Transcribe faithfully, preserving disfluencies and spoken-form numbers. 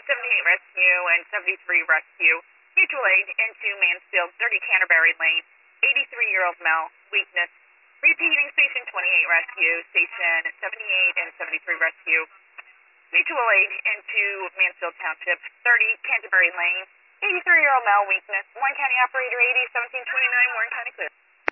seventy-eight Rescue and seventy-three Rescue. Mutual aid into Mansfield, thirty Canterbury Lane. eighty-three-year-old male, weakness. Repeating station twenty-eight Rescue, station seventy-eight and seventy-three Rescue. Mutual aid into Mansfield Township, thirty Canterbury Lane. eighty-three-year-old male, weakness. Warren County Operator eighty, seventeen twenty-nine, Warren County clear.